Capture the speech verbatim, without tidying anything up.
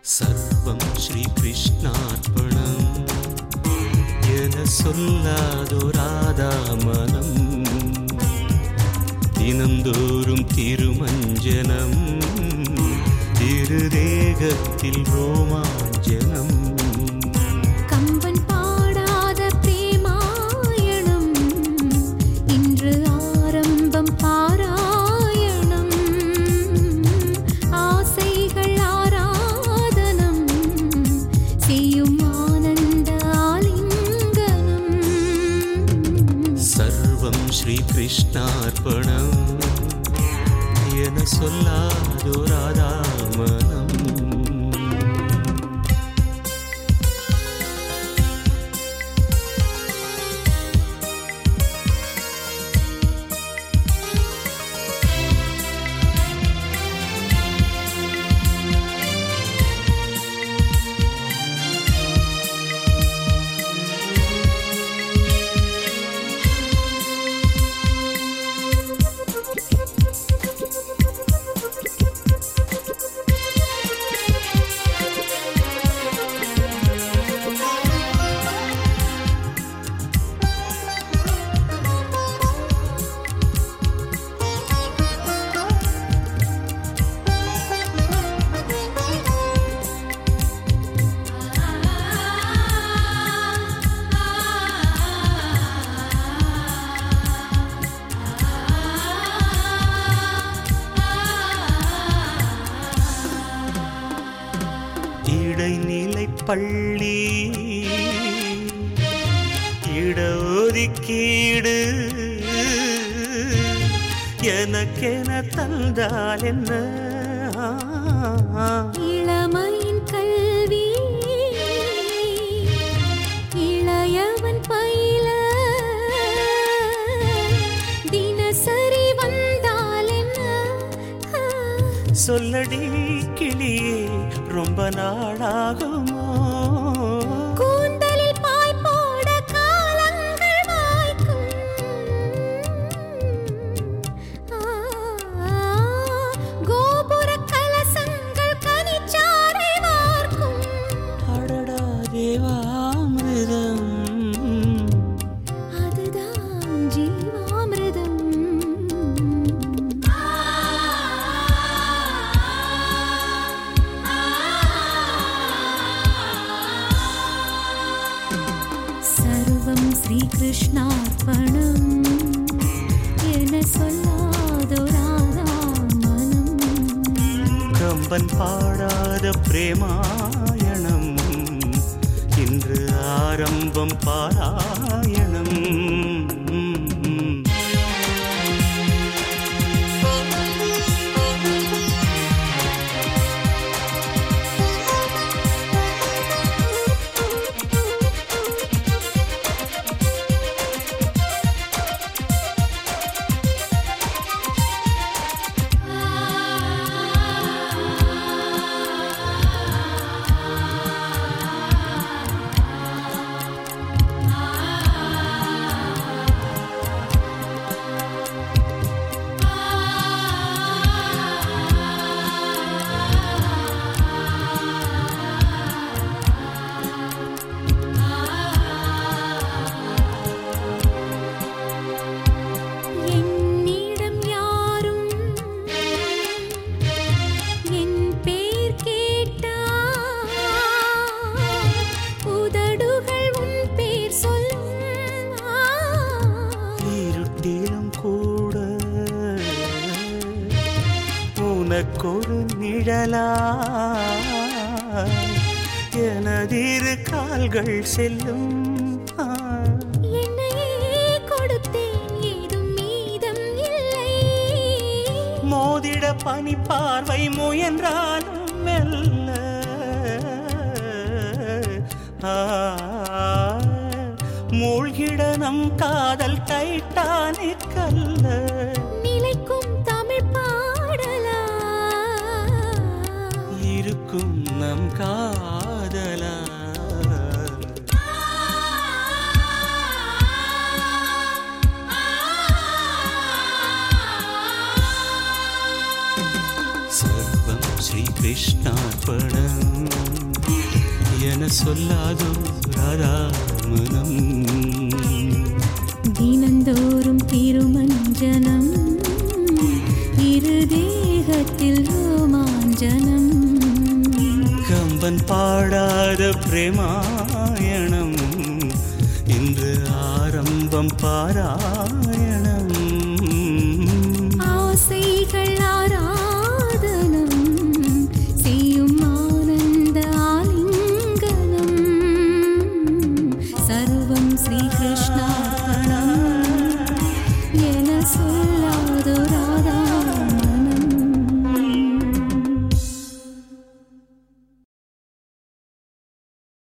சர்வம் ஸ்ரீ கிருஷ்ணார்ப்பணம் என சொல்லாதோராதா மனம் தினந்தோறும் திருமஞ்சனம் திருதேகத்தில் ரோமாஞ்சனம் கம்பன் பாடாத பிரேமாயணம் இன்று ஆரம்பம் பாராயணம் ஆசைகள் ஆராதனம் செய்யும் ஆனந்த ஆலிங்கனம் சர்வம் ஸ்ரீ கிருஷ்ணார்ப்பணம் என சொல்லாதோராதா மனம் இடைநிலை பள்ளி இடஒதுக்கீடு எனக்கென தந்தால் என்ன இளமையின் கல்வி இளையவன் பயில தினசரி வந்தால் என்ன சொல்லடி கிளியே ரொம்ப நாளாகுமோ கூந்தலில் பாய் போட காலங்கள் வாய்க்கும் கோபுர கலசங்கள் கனிச்சாரை வார்க்கும் அடடா தேவாமிர்தம் அதுதான் ஜீவாமிர்தம் சர்வம் ஸ்ரீ கிருஷ்ணார்ப்பணம் என சொல்லாதோராதா மனம் கம்பன் பாடாத பிரேமாயணம் இன்று ஆரம்பம் பாராயணம் என்னிடம் யாரும் என் பேர் கேட்டால் உதடுகள் உன் பேர் சொல்லும் இருட்டிலும் கூட உனக்கொரு நிழலா எனதிரு கால்கள் செல்லும் என்னையே கொடுத்தேன் ஏதும் மீதம் இல்லை மோதிட பனி பார்வை முயன்றாலும் மெல்ல ஆ, மூழ்கிட நம் காதல் டைட்டானிக் அல்ல நிலைக்கும் தமிழ் பாடலா இருக்கும் நம் காதலா சர்வம் ஸ்ரீ கிருஷ்ணார்ப்பணம் என சொல்லாதோ ராதா மனம். தினந்தோறும் திருமஞ்சனம் இரு தேகத்தில் ரோமாஞ்சனம். கம்பன் பாடாத பிரேமாயணம் இன்று ஆரம்பம் பாராயணம். ஆசைகள் ஆராதனம் செய்யும் ஆனந்த ஆலிங்கனம். சர்வம் ஸ்ரீகிருஷ்ணார்ப்பணம் என சொல்லாதோ ராதா